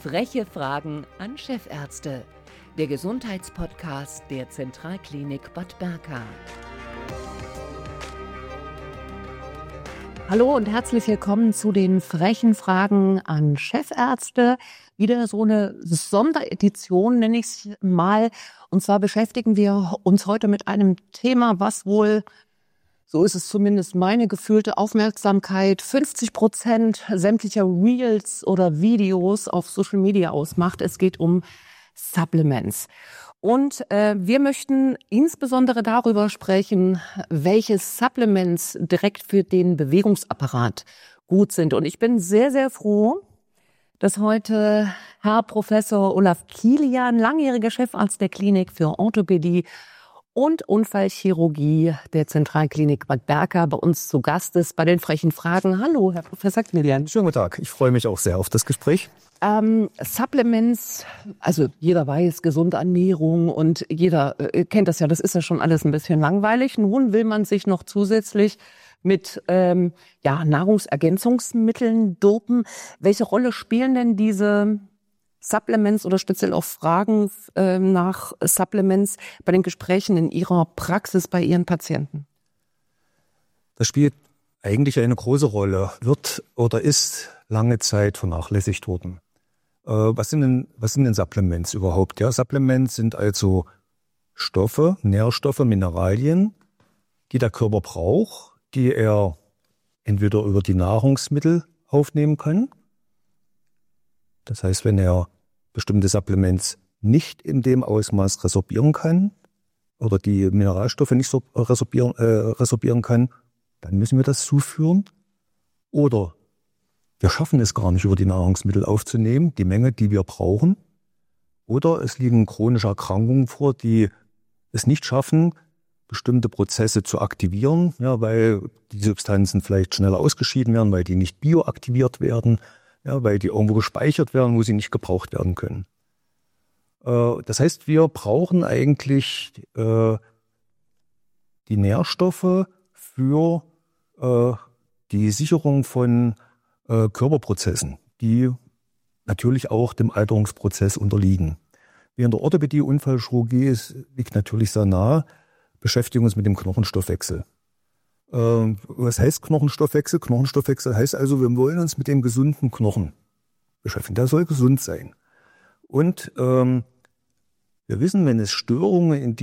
Freche Fragen an Chefärzte. Der Gesundheitspodcast der Zentralklinik Bad Berka. Hallo und herzlich willkommen zu den frechen Fragen an Chefärzte. Wieder so eine Sonderedition, nenne ich es mal. Und zwar beschäftigen wir uns heute mit einem Thema, was wohl, so ist es zumindest meine gefühlte Aufmerksamkeit, 50% sämtlicher Reels oder Videos auf Social Media ausmacht. Es geht um Supplements. Und wir möchten insbesondere darüber sprechen, welche Supplements direkt für den Bewegungsapparat gut sind. Und ich bin sehr, sehr froh, dass heute Herr Professor Olaf Kilian, langjähriger Chefarzt der Klinik für Orthopädie und Unfallchirurgie der Zentralklinik Bad Berka, bei uns zu Gast ist bei den frechen Fragen. Hallo, Herr Professor Kilian. Schönen guten Tag. Ich freue mich auch sehr auf das Gespräch. Supplements, also jeder weiß, gesunde Ernährung und jeder kennt das ja, das ist ja schon alles ein bisschen langweilig. Nun will man sich noch zusätzlich mit Nahrungsergänzungsmitteln dopen. Welche Rolle spielen denn diese Supplements oder speziell auch Fragen nach Supplements bei den Gesprächen in Ihrer Praxis bei Ihren Patienten? Das spielt eigentlich eine große Rolle, wird oder ist lange Zeit vernachlässigt worden. Was sind denn Supplements überhaupt? Ja, Supplements sind also Stoffe, Nährstoffe, Mineralien, die der Körper braucht, die er entweder über die Nahrungsmittel aufnehmen kann. Das heißt, wenn er bestimmte Supplements nicht in dem Ausmaß resorbieren kann oder die Mineralstoffe nicht so resorbieren kann, dann müssen wir das zuführen. Oder wir schaffen es gar nicht, über die Nahrungsmittel aufzunehmen, die Menge, die wir brauchen. Oder es liegen chronische Erkrankungen vor, die es nicht schaffen, bestimmte Prozesse zu aktivieren, ja, weil die Substanzen vielleicht schneller ausgeschieden werden, weil die nicht bioaktiviert werden, ja, weil die irgendwo gespeichert werden, wo sie nicht gebraucht werden können. Das heißt, wir brauchen eigentlich die Nährstoffe für die Sicherung von Körperprozessen, die natürlich auch dem Alterungsprozess unterliegen. Wir in der Orthopädie, Unfallchirurgie, es liegt natürlich sehr nahe, beschäftigen uns mit dem Knochenstoffwechsel. Was heißt Knochenstoffwechsel? Knochenstoffwechsel heißt also, wir wollen uns mit dem gesunden Knochen beschäftigen. Der soll gesund sein. Und wir wissen, wenn es Störungen in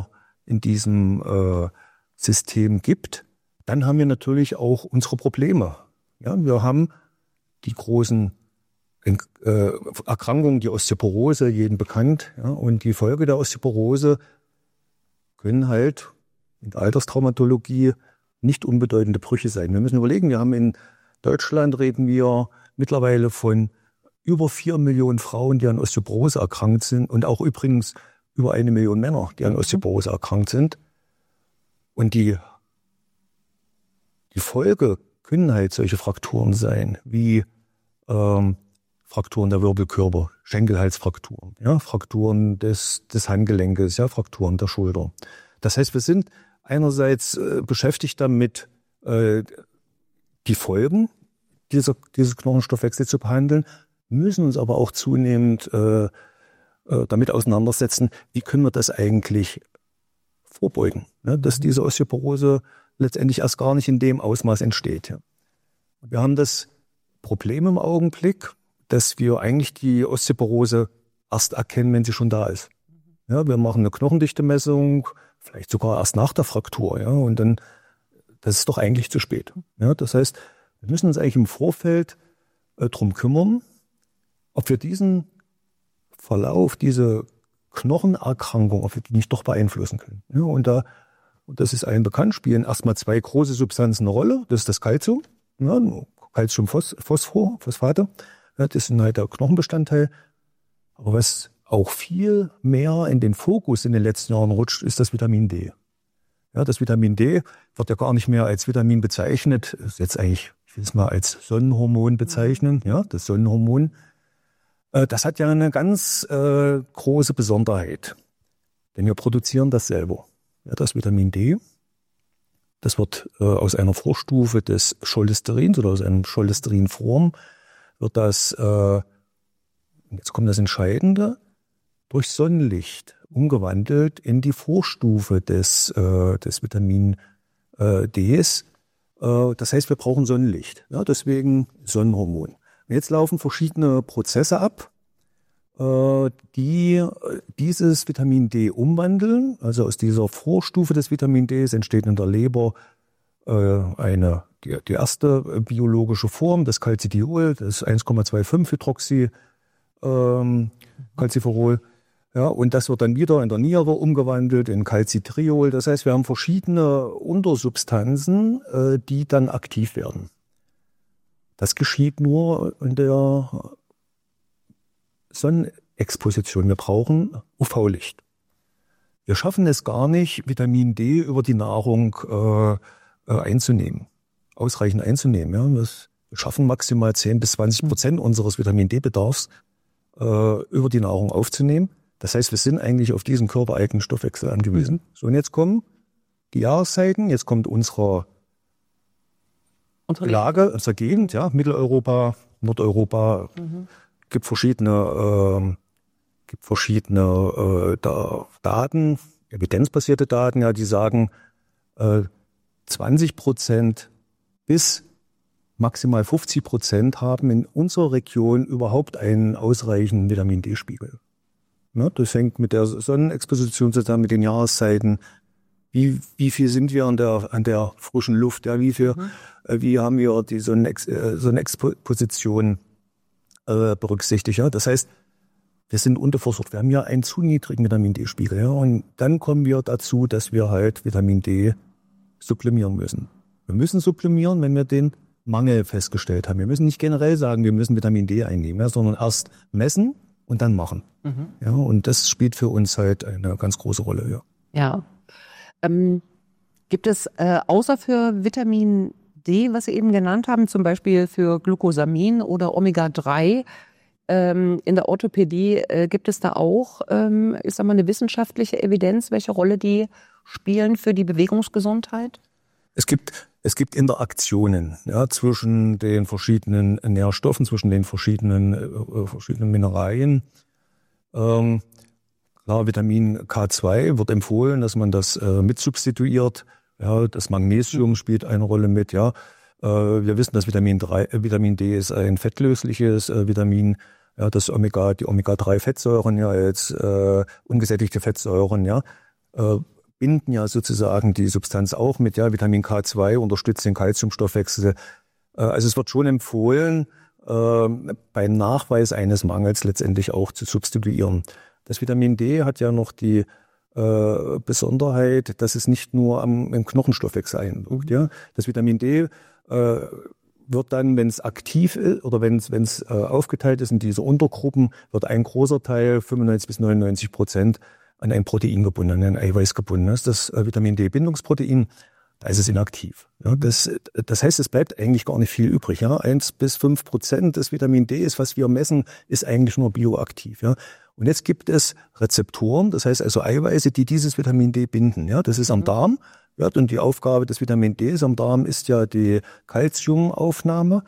diesem System gibt, dann haben wir natürlich auch unsere Probleme. Ja, wir haben die großen Erkrankungen, die Osteoporose, jedem bekannt. Ja, und die Folge der Osteoporose können halt in der Alterstraumatologie nicht unbedeutende Brüche sein. Wir müssen überlegen, wir haben in Deutschland reden wir mittlerweile von über 4 Millionen Frauen, die an Osteoporose erkrankt sind und auch übrigens über 1 Million Männer, die an Osteoporose erkrankt sind. Und die Folge können halt solche Frakturen sein, wie Frakturen der Wirbelkörper, Schenkelhalsfrakturen, ja, Frakturen des Handgelenkes, ja, Frakturen der Schulter. Das heißt, wir sind einerseits beschäftigt damit, die Folgen dieses Knochenstoffwechsels zu behandeln, müssen uns aber auch zunehmend damit auseinandersetzen, wie können wir das eigentlich vorbeugen, ne, dass diese Osteoporose letztendlich erst gar nicht in dem Ausmaß entsteht. Ja. Wir haben das Problem im Augenblick, dass wir eigentlich die Osteoporose erst erkennen, wenn sie schon da ist. Ja, wir machen eine Knochendichtemessung, vielleicht sogar erst nach der Fraktur, ja, und dann, das ist doch eigentlich zu spät. Ja, das heißt, wir müssen uns eigentlich im Vorfeld drum kümmern, ob wir diesen Verlauf, diese Knochenerkrankung, ob wir die nicht doch beeinflussen können. Ja, und das ist allen bekannt, spielen erstmal 2 große Substanzen eine Rolle. Das ist das Calcium, ja, Phosphate. Ja, das sind halt der Knochenbestandteil. Aber was auch viel mehr in den Fokus in den letzten Jahren rutscht, ist das Vitamin D. Ja, das Vitamin D wird ja gar nicht mehr als Vitamin bezeichnet. Ist jetzt eigentlich, ich will es mal als Sonnenhormon bezeichnen. Ja, das Sonnenhormon. Das hat ja eine ganz große Besonderheit. Denn wir produzieren das selber. Ja, das Vitamin D, das wird aus einer Vorstufe des Cholesterins oder aus einer Cholesterinform wird das jetzt kommt das Entscheidende, durch Sonnenlicht umgewandelt in die Vorstufe des Vitamin Ds. Das heißt, wir brauchen Sonnenlicht. Ja, deswegen Sonnenhormon. Und jetzt laufen verschiedene Prozesse ab, die dieses Vitamin D umwandeln. Also aus dieser Vorstufe des Vitamin Ds entsteht in der Leber die erste biologische Form, das Calcidiol, das 1,25 Hydroxycalciferol. Ja, und das wird dann wieder in der Niere umgewandelt in Calcitriol. Das heißt, wir haben verschiedene Untersubstanzen, die dann aktiv werden. Das geschieht nur in der Sonnenexposition. Wir brauchen UV-Licht. Wir schaffen es gar nicht, Vitamin D über die Nahrung einzunehmen, ausreichend einzunehmen. Ja. Wir schaffen maximal 10-20% unseres Vitamin D-Bedarfs über die Nahrung aufzunehmen. Das heißt, wir sind eigentlich auf diesen körpereigenen Stoffwechsel angewiesen. So, und jetzt kommen die Jahreszeiten, jetzt kommt unsere Lage, unsere Gegend, ja, Mitteleuropa, Nordeuropa, gibt verschiedene Daten, evidenzbasierte Daten, ja, die sagen, 20% bis maximal 50% haben in unserer Region überhaupt einen ausreichenden Vitamin D-Spiegel. Ja, das hängt mit der Sonnenexposition zusammen, mit den Jahreszeiten. Wie viel sind wir an der frischen Luft? Ja, wie haben wir die Sonnenexposition berücksichtigt? Ja? Das heißt, wir sind unterversorgt. Wir haben ja einen zu niedrigen Vitamin D-Spiegel. Ja? Und dann kommen wir dazu, dass wir halt Vitamin D sublimieren müssen. Wir müssen sublimieren, wenn wir den Mangel festgestellt haben. Wir müssen nicht generell sagen, wir müssen Vitamin D einnehmen, ja, sondern erst messen und dann machen. Ja, und das spielt für uns halt eine ganz große Rolle. Ja. Gibt es außer für Vitamin D, was Sie eben genannt haben, zum Beispiel für Glucosamin oder Omega-3 in der Orthopädie, gibt es da auch, ich sag mal, eine wissenschaftliche Evidenz, welche Rolle die spielen für die Bewegungsgesundheit? Es gibt Interaktionen, ja, zwischen den verschiedenen Nährstoffen, zwischen den verschiedenen Mineralien. Klar, Vitamin K2 wird empfohlen, dass man das mitsubstituiert. Ja, das Magnesium spielt eine Rolle mit. Ja, wir wissen, dass Vitamin D ist ein fettlösliches Vitamin. Ja, die Omega-3-Fettsäuren, ja, jetzt ungesättigte Fettsäuren, ja, binden ja sozusagen die Substanz auch mit. Ja, Vitamin K2 unterstützt den Calciumstoffwechsel. Also es wird schon empfohlen, bei Nachweis eines Mangels letztendlich auch zu substituieren. Das Vitamin D hat ja noch die Besonderheit, dass es nicht nur im Knochenstoffwechsel einwirkt. Ja? Das Vitamin D wird dann, wenn es aktiv ist oder wenn es aufgeteilt ist in diese Untergruppen, wird ein großer Teil, 95-99%, an ein Protein gebunden, an ein Eiweiß gebunden. Das ist das Vitamin D-Bindungsprotein. Da ist es inaktiv. Ja, das heißt, es bleibt eigentlich gar nicht viel übrig. Ja, 1-5% des Vitamin D ist, was wir messen, ist eigentlich nur bioaktiv. Ja, und jetzt gibt es Rezeptoren, das heißt also Eiweiße, die dieses Vitamin D binden. Ja, das ist am Darm. Ja, und die Aufgabe des Vitamin D am Darm ist ja die Calciumaufnahme.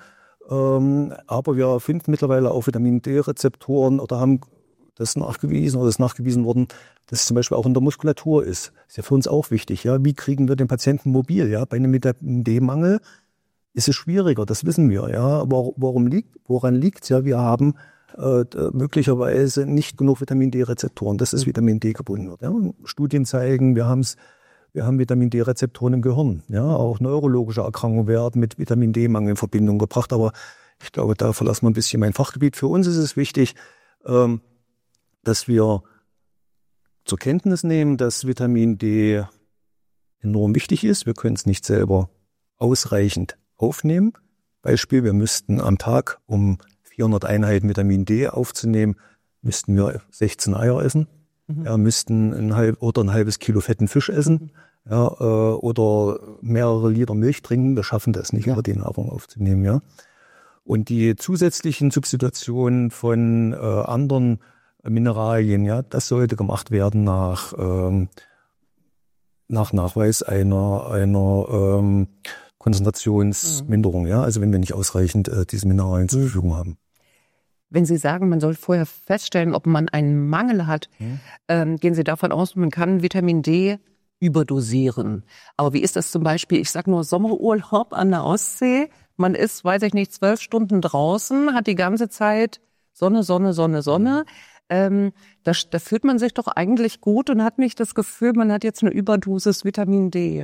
Aber wir finden mittlerweile auch Vitamin D-Rezeptoren oder haben das nachgewiesen oder ist nachgewiesen worden, dass es zum Beispiel auch in der Muskulatur ist. Ist ja für uns auch wichtig. Ja, wie kriegen wir den Patienten mobil? Ja, bei einem Vitamin D-Mangel ist es schwieriger. Das wissen wir. Ja, aber woran liegt's? Ja, wir haben möglicherweise nicht genug Vitamin D-Rezeptoren, dass das Vitamin D gebunden wird. Ja, Studien zeigen, wir haben Vitamin D-Rezeptoren im Gehirn. Ja, auch neurologische Erkrankungen werden mit Vitamin D-Mangel in Verbindung gebracht. Aber ich glaube, da verlassen wir ein bisschen mein Fachgebiet. Für uns ist es wichtig, dass wir zur Kenntnis nehmen, dass Vitamin D enorm wichtig ist. Wir können es nicht selber ausreichend aufnehmen. Beispiel, wir müssten am Tag, um 400 Einheiten Vitamin D aufzunehmen, müssten wir 16 Eier essen. Ja, müssten ein halbes Kilo fetten Fisch essen. Ja, oder mehrere Liter Milch trinken. Wir schaffen das nicht, über die Nahrung aufzunehmen. Ja. Und die zusätzlichen Substitutionen von anderen Mineralien, ja, das sollte gemacht werden nach Nachweis einer Konzentrationsminderung, ja, also wenn wir nicht ausreichend diese Mineralien zur Verfügung haben. Wenn Sie sagen, man soll vorher feststellen, ob man einen Mangel hat, gehen Sie davon aus, man kann Vitamin D überdosieren. Aber wie ist das zum Beispiel, ich sage nur Sommerurlaub an der Ostsee, man ist, weiß ich nicht, 12 Stunden draußen, hat die ganze Zeit Sonne, Sonne, Sonne, Sonne. Da fühlt man sich doch eigentlich gut und hat nicht das Gefühl, man hat jetzt eine Überdosis Vitamin D.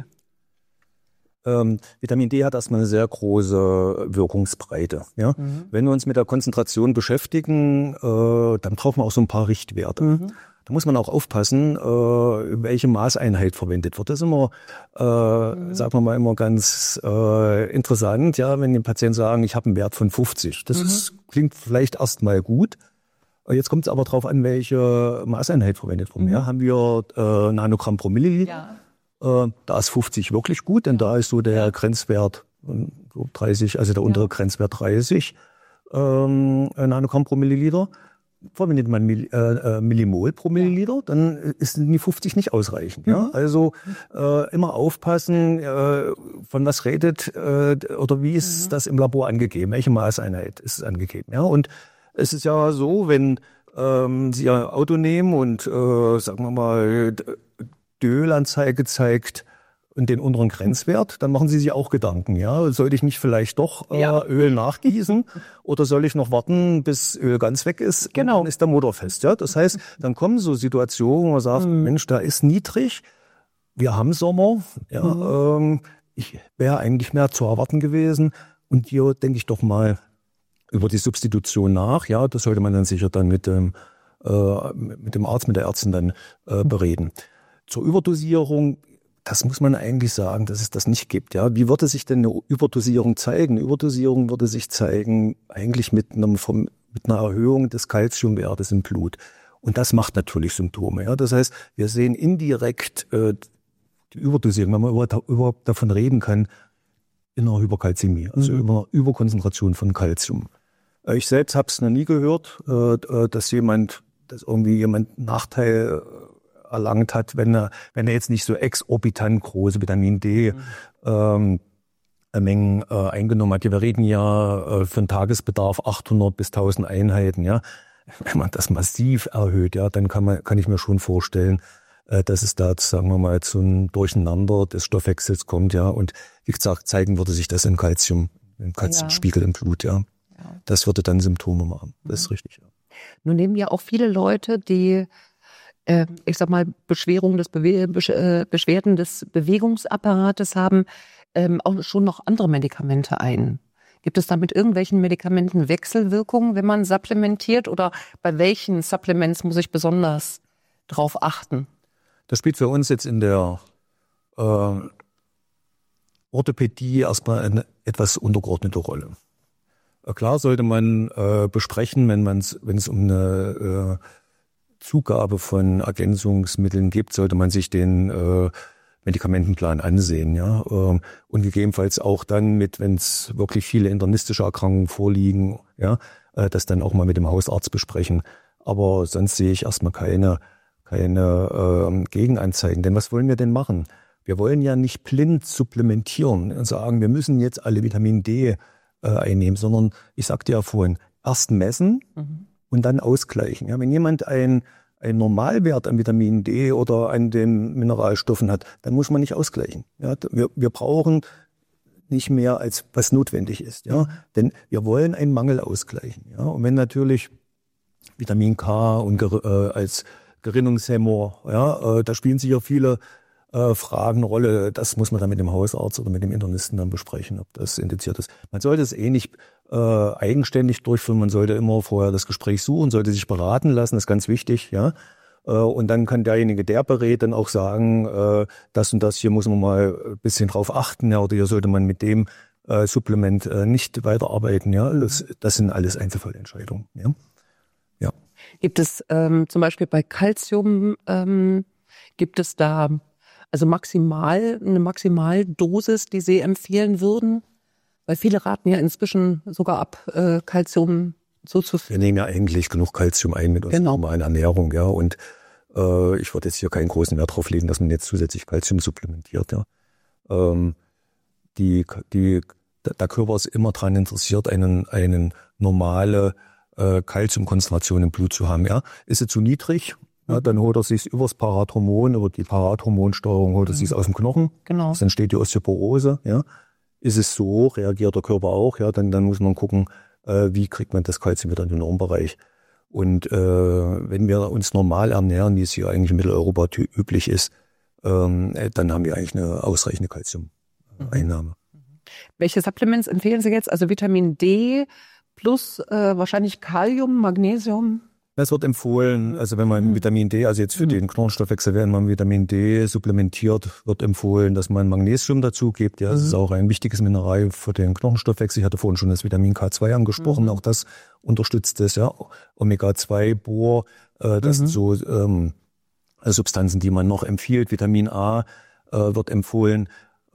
Vitamin D hat erstmal eine sehr große Wirkungsbreite. Ja? Wenn wir uns mit der Konzentration beschäftigen, dann brauchen wir auch so ein paar Richtwerte. Da muss man auch aufpassen, welche Maßeinheit verwendet wird. Das ist immer, sagen wir mal, immer ganz interessant, ja, wenn die Patienten sagen, ich habe einen Wert von 50. Das klingt vielleicht erstmal gut. Jetzt kommt es aber darauf an, welche Maßeinheit verwendet wird. Ja, haben wir Nanogramm pro Milliliter? Ja. Da ist 50 wirklich gut, denn da ist so der Grenzwert so 30, also der untere Grenzwert 30 Nanogramm pro Milliliter. Verwendet man Millimol pro Milliliter, dann sind die 50 nicht ausreichend. Ja? Also immer aufpassen, von was redet oder wie ist das im Labor angegeben, welche Maßeinheit ist es angegeben. Ja? Und es ist ja so, wenn Sie Ihr Auto nehmen und sagen wir mal die Ölanzeige zeigt und den unteren Grenzwert, dann machen Sie sich auch Gedanken. Ja, sollte ich nicht vielleicht doch Öl nachgießen oder soll ich noch warten, bis Öl ganz weg ist? Genau. Dann ist der Motor fest. Ja, das heißt, dann kommen so Situationen, wo man sagt, Mensch, da ist niedrig. Wir haben Sommer. Ja, ich wäre eigentlich mehr zu erwarten gewesen. Und hier denke ich doch mal über die Substitution nach. Ja, das sollte man dann sicher dann mit dem Arzt, mit der Ärztin dann bereden. Zur Überdosierung, das muss man eigentlich sagen, dass es das nicht gibt. Ja, wie würde sich denn eine Überdosierung zeigen? Eine Überdosierung würde sich zeigen eigentlich mit einer Erhöhung des Calciumwertes im Blut. Und das macht natürlich Symptome. Ja, das heißt, wir sehen indirekt die Überdosierung, wenn man überhaupt davon reden kann, in einer Hyperkalzämie, also über eine Überkonzentration von Calcium. Ich selbst habe es noch nie gehört, dass irgendwie jemand Nachteil erlangt hat, wenn er jetzt nicht so exorbitant große Vitamin D Mengen eingenommen hat. Wir reden ja für einen Tagesbedarf 800 bis 1000 Einheiten. Ja, wenn man das massiv erhöht, ja, dann kann ich mir schon vorstellen, dass es da, sagen wir mal, zu einem Durcheinander des Stoffwechsels kommt. Ja, und wie gesagt, zeigen würde sich das im Calciumspiegel im Blut. Ja, das würde dann Symptome machen. Das ist richtig. Ja. Nun nehmen ja auch viele Leute, die ich sag mal, Beschwerden des Bewegungsapparates haben, auch schon noch andere Medikamente ein. Gibt es da mit irgendwelchen Medikamenten Wechselwirkungen, wenn man supplementiert? Oder bei welchen Supplements muss ich besonders drauf achten? Das spielt für uns jetzt in der Orthopädie erstmal eine etwas untergeordnete Rolle. Klar sollte man besprechen, wenn es um eine Zugabe von Ergänzungsmitteln gibt, sollte man sich den Medikamentenplan ansehen, ja, und gegebenenfalls auch dann wenn es wirklich viele internistische Erkrankungen vorliegen, ja, das dann auch mal mit dem Hausarzt besprechen. Aber sonst sehe ich erstmal keine Gegenanzeigen. Denn was wollen wir denn machen? Wir wollen ja nicht blind supplementieren und sagen, wir müssen jetzt alle Vitamin D einnehmen, sondern ich sagte ja vorhin, erst messen und dann ausgleichen. Ja, wenn jemand einen Normalwert an Vitamin D oder an den Mineralstoffen hat, dann muss man nicht ausgleichen. Ja, wir brauchen nicht mehr, als was notwendig ist. Ja, denn wir wollen einen Mangel ausgleichen. Ja, und wenn natürlich Vitamin K und als Gerinnungshemmer, ja, da spielen sicher viele Fragen eine Rolle. Das muss man dann mit dem Hausarzt oder mit dem Internisten dann besprechen, ob das indiziert ist. Man sollte es nicht eigenständig durchführen. Man sollte immer vorher das Gespräch suchen, sollte sich beraten lassen, das ist ganz wichtig, ja. Und dann kann derjenige, der berät, dann auch sagen, das und das hier muss man mal ein bisschen drauf achten, ja, oder hier sollte man mit dem Supplement nicht weiterarbeiten, ja. Das sind alles Einzelfallentscheidungen, ja. Ja. Gibt es zum Beispiel bei Calcium, gibt es da also eine Maximaldosis, die Sie empfehlen würden? Weil viele raten ja inzwischen sogar ab, Calcium zuzuführen. Wir nehmen ja eigentlich genug Calcium ein mit unserer normalen Ernährung, ja. Und ich würde jetzt hier keinen großen Wert drauf legen, dass man jetzt zusätzlich Calcium supplementiert, ja. Der Körper ist immer daran interessiert, eine normale Calciumkonzentration im Blut zu haben. Ja, ist sie zu niedrig? Ja, dann holt er sich übers Parathormon, über die Parathormonsteuerung holt er sich aus dem Knochen. Genau. Dann entsteht die Osteoporose. Ja, ist es so, reagiert der Körper auch. Ja, dann muss man gucken, wie kriegt man das Calcium wieder in den Normbereich. Und wenn wir uns normal ernähren, wie es hier eigentlich in Mitteleuropa üblich ist, dann haben wir eigentlich eine ausreichende Calcium-Einnahme. Welche Supplements empfehlen Sie jetzt? Also Vitamin D plus wahrscheinlich Kalium, Magnesium? Es wird empfohlen, also wenn man Vitamin D, also jetzt für den Knochenstoffwechsel, wenn man Vitamin D supplementiert, wird empfohlen, dass man Magnesium dazu gibt. Ja, das ist auch ein wichtiges Mineral für den Knochenstoffwechsel. Ich hatte vorhin schon das Vitamin K2 angesprochen, auch das unterstützt es, ja. Omega-2, Bor, das sind so Substanzen, die man noch empfiehlt. Vitamin A wird empfohlen,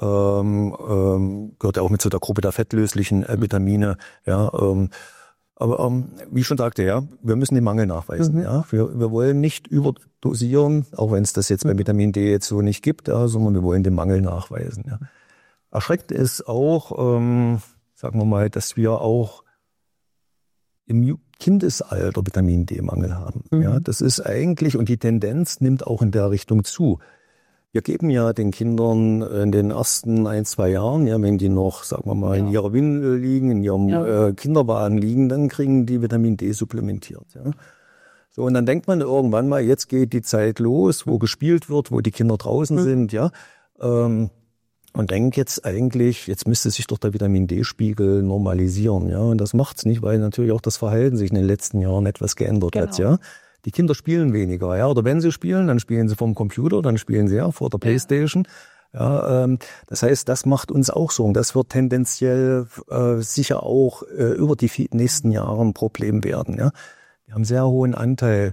gehört auch mit zu der Gruppe der fettlöslichen Vitamine, ja. Aber wie ich schon sagte, ja, wir müssen den Mangel nachweisen. Ja, wir wollen nicht überdosieren, auch wenn es das jetzt bei Vitamin D jetzt so nicht gibt, ja, sondern wir wollen den Mangel nachweisen. Ja. Erschreckend ist auch, sagen wir mal, dass wir auch im Kindesalter Vitamin D-Mangel haben. Ja, das ist eigentlich, und die Tendenz nimmt auch in der Richtung zu. Wir geben ja den Kindern in den ersten 1-2 Jahren, ja, wenn die noch, sagen wir mal, in ihrer Windel liegen, in ihrem Kinderwagen liegen, dann kriegen die Vitamin D supplementiert. Ja. So, und dann denkt man irgendwann mal, jetzt geht die Zeit los, wo gespielt wird, wo die Kinder draußen sind, ja. Und denkt jetzt eigentlich, jetzt müsste sich doch der Vitamin D-Spiegel normalisieren, ja. Und das macht's nicht, weil natürlich auch das Verhalten sich in den letzten Jahren etwas geändert hat, ja. Die Kinder spielen weniger, ja, oder wenn sie spielen, dann spielen sie vom Computer, dann spielen sie ja vor der Playstation. Ja, das heißt, das macht uns auch Sorgen. Das wird tendenziell sicher auch über die nächsten Jahre ein Problem werden. Ja, wir haben einen sehr hohen Anteil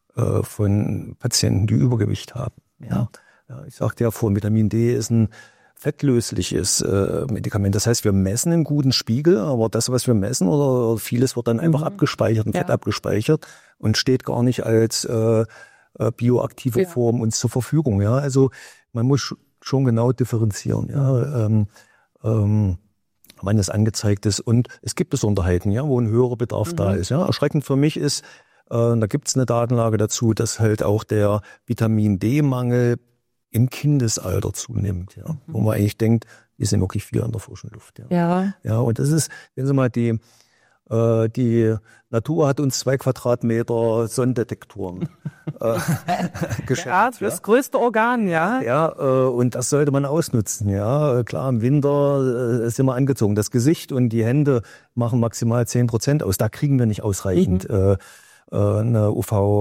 von Patienten, die Übergewicht haben. Ja, ich sagte ja vorhin, Vitamin D ist ein fettlösliches Medikament. Das heißt, wir messen einen guten Spiegel, aber das, was wir messen, oder vieles wird dann einfach abgespeichert, in Fett abgespeichert und steht gar nicht als bioaktive Form uns zur Verfügung. Ja, also man muss schon genau differenzieren. Ja, wann es angezeigt ist, und es gibt Besonderheiten, ja, wo ein höherer Bedarf da ist. Ja, erschreckend für mich ist, da gibt es eine Datenlage dazu, dass halt auch der Vitamin D-Mangel im Kindesalter zunimmt, ja, wo man eigentlich denkt, wir sind wirklich viel an der frischen Luft. Ja, und das ist, wenn Sie mal die Natur hat uns 2 Quadratmeter Sonnendetektoren geschenkt. Ja, das größte Organ, ja. Ja, und das sollte man ausnutzen, ja. Klar, im Winter ist immer angezogen. Das Gesicht und die Hände machen maximal 10% aus. Da kriegen wir nicht ausreichend eine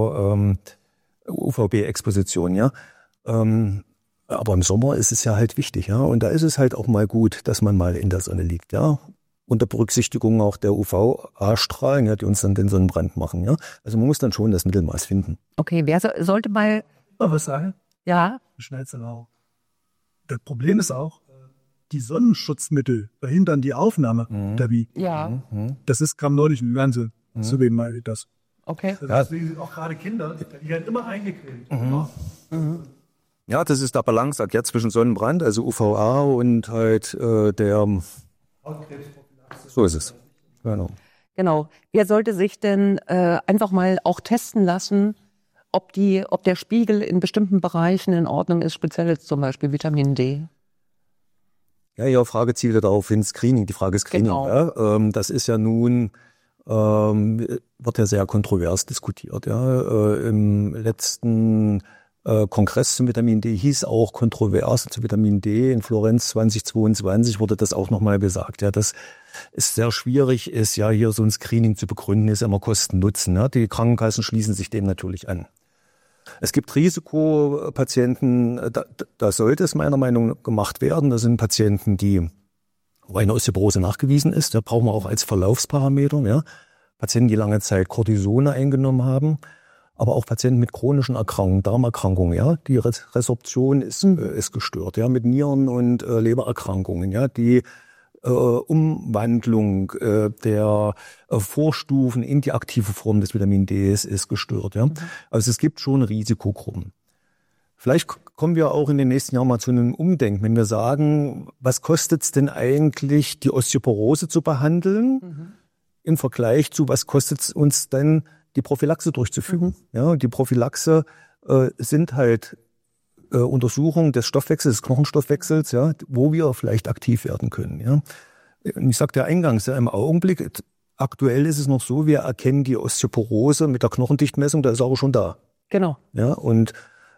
UVB-Exposition, ja. Aber im Sommer ist es ja halt wichtig, ja. Und da ist es halt auch mal gut, dass man mal in der Sonne liegt, ja. Unter Berücksichtigung auch der UVA-Strahlen, ja, die uns dann den Sonnenbrand machen, ja. Also man muss dann schon das Mittelmaß finden. Okay, wer sollte mal... Was sagen? Ja. Schnellste auch. Das Problem ist auch, die Sonnenschutzmittel verhindern die Aufnahme der Wie. Ja. Das kam neulich im Fernsehen. So wem mal das. Okay. Deswegen auch gerade Kinder, die werden immer eingecremt. Ja, das ist der Balanceakt ja zwischen Sonnenbrand, also UVA, und halt der... So ist es. Genau. Wer sollte sich denn einfach mal auch testen lassen, ob der Spiegel in bestimmten Bereichen in Ordnung ist, speziell jetzt zum Beispiel Vitamin D? Ja, Ihre Frage zielte darauf hin, Screening. Die Frage ist Screening. Genau. Ja. Das ist ja nun, wird ja sehr kontrovers diskutiert. Ja. Im letzten Kongress zum Vitamin D hieß auch kontrovers zu Vitamin D. In Florenz 2022 wurde das auch nochmal gesagt. Ja, dass es sehr schwierig ist, ja, hier so ein Screening zu begründen, ist immer Kosten-Nutzen. Ja. Die Krankenkassen schließen sich dem natürlich an. Es gibt Risikopatienten, da sollte es meiner Meinung nach gemacht werden. Das sind Patienten, wo eine Osteoporose nachgewiesen ist. Da brauchen wir auch als Verlaufsparameter. Ja. Patienten, die lange Zeit Cortisone eingenommen haben. Aber auch Patienten mit chronischen Erkrankungen, Darmerkrankungen, ja, die Resorption ist gestört, ja, mit Nieren- und Lebererkrankungen, ja, die Umwandlung der Vorstufen in die aktive Form des Vitamin D ist gestört, ja. Also es gibt schon Risikogruppen. Vielleicht kommen wir auch in den nächsten Jahren mal zu einem Umdenken, wenn wir sagen, was kostet es denn eigentlich, die Osteoporose zu behandeln? im Vergleich zu, was kostet es uns denn, die Prophylaxe durchzuführen. Ja, die Prophylaxe sind halt Untersuchungen des Stoffwechsels, des Knochenstoffwechsels, ja, wo wir vielleicht aktiv werden können. Ja. Und ich sagte ja eingangs, ja, im Augenblick, aktuell ist es noch so, wir erkennen die Osteoporose mit der Knochendichtmessung, da ist er aber schon da. Genau. Ja, und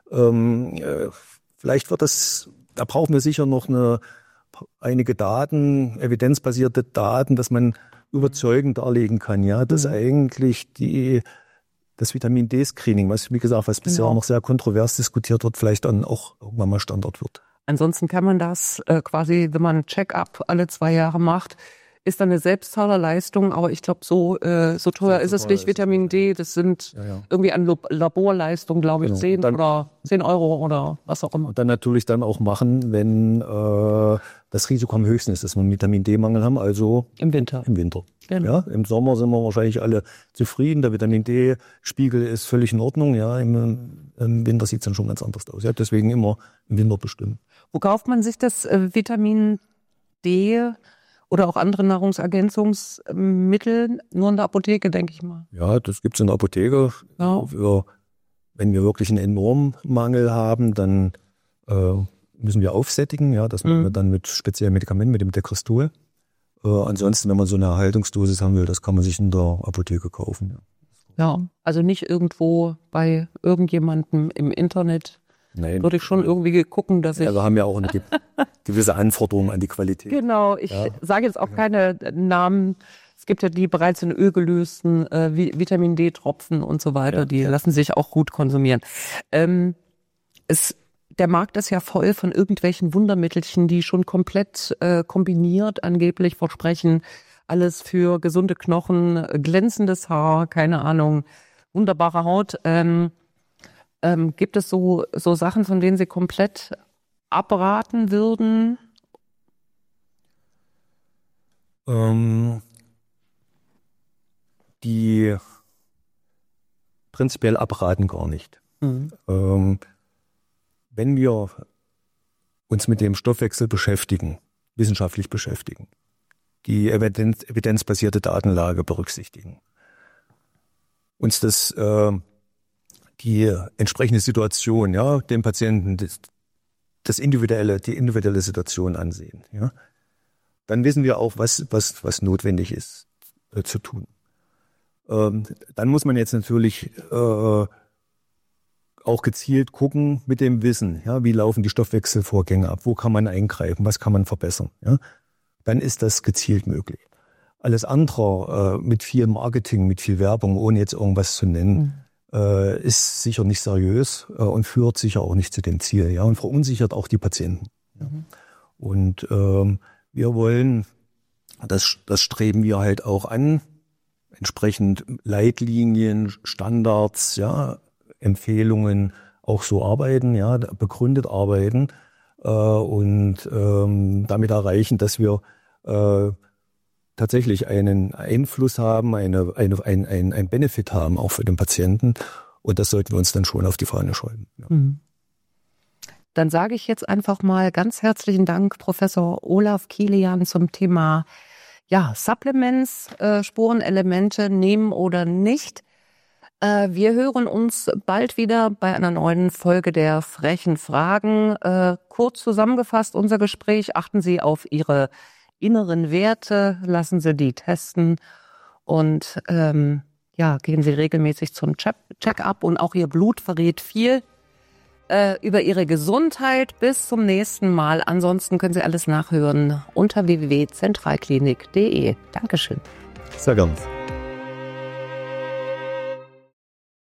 vielleicht wird das, da brauchen wir sicher noch einige Daten, evidenzbasierte Daten, dass man überzeugend darlegen kann, ja, dass eigentlich das Vitamin-D-Screening, was, wie gesagt, was bisher noch sehr kontrovers diskutiert wird, vielleicht dann auch irgendwann mal Standard wird. Ansonsten kann man das quasi, wenn man ein Check-up alle 2 Jahre macht, ist dann eine Selbstzahlerleistung, aber ich glaube, so teuer ist es nicht. Vitamin D, das sind irgendwie an Laborleistung, glaube ich, 10 oder 10 Euro oder was auch immer. Und dann natürlich dann auch machen, wenn das Risiko am höchsten ist, dass wir einen Vitamin D-Mangel haben, also im Winter. Genau. Ja, im Sommer sind wir wahrscheinlich alle zufrieden, der Vitamin D-Spiegel ist völlig in Ordnung, ja, im Winter sieht es dann schon ganz anders aus. Ja, deswegen immer im Winter bestimmen. Wo kauft man sich das Vitamin D oder auch andere Nahrungsergänzungsmittel? Nur in der Apotheke, denke ich mal. Ja, das gibt's in der Apotheke. Ja. Wenn wir wirklich einen enormen Mangel haben, dann müssen wir aufsättigen. Ja, das machen wir dann mit speziellen Medikamenten, mit dem Dekrestol. Ansonsten, wenn man so eine Erhaltungsdosis haben will, das kann man sich in der Apotheke kaufen. Ja, also nicht irgendwo bei irgendjemandem im Internet. Nein. Würde ich schon irgendwie gucken, dass ich... Ja, wir haben ja auch eine gewisse Anforderung an die Qualität. Genau, ich sage jetzt auch keine Namen. Es gibt ja die bereits in Öl gelösten Vitamin-D-Tropfen und so weiter, die lassen sich auch gut konsumieren. Der Markt ist ja voll von irgendwelchen Wundermittelchen, die schon komplett kombiniert angeblich versprechen. Alles für gesunde Knochen, glänzendes Haar, keine Ahnung, wunderbare Haut. Gibt es so Sachen, von denen Sie komplett abraten würden? Die prinzipiell abraten gar nicht. Wenn wir uns mit dem Stoffwechsel beschäftigen, wissenschaftlich beschäftigen, die evidenzbasierte Datenlage berücksichtigen, uns die entsprechende Situation, ja, dem Patienten die individuelle Situation ansehen, ja, dann wissen wir auch, was notwendig ist zu tun. Dann muss man jetzt natürlich auch gezielt gucken mit dem Wissen, ja, wie laufen die Stoffwechselvorgänge ab, wo kann man eingreifen, was kann man verbessern, ja, dann ist das gezielt möglich. Alles andere mit viel Marketing, mit viel Werbung, ohne jetzt irgendwas zu nennen, ist sicher nicht seriös und führt sicher auch nicht zu dem Ziel, ja, und verunsichert auch die Patienten. Ja. Und wir wollen, das streben wir halt auch an, entsprechend Leitlinien, Standards, ja, Empfehlungen auch so arbeiten, ja, begründet arbeiten und damit erreichen, dass wir tatsächlich einen Einfluss haben, ein Benefit haben, auch für den Patienten. Und das sollten wir uns dann schon auf die Fahne schreiben. Ja. Dann sage ich jetzt einfach mal ganz herzlichen Dank, Professor Olaf Kilian, zum Thema Supplements, Spurenelemente nehmen oder nicht. Wir hören uns bald wieder bei einer neuen Folge der frechen Fragen. Kurz zusammengefasst unser Gespräch: Achten Sie auf Ihre inneren Werte, lassen Sie die testen und gehen Sie regelmäßig zum Check-up, und auch Ihr Blut verrät viel über Ihre Gesundheit. Bis zum nächsten Mal. Ansonsten können Sie alles nachhören unter www.zentralklinik.de. Dankeschön. Sehr gern.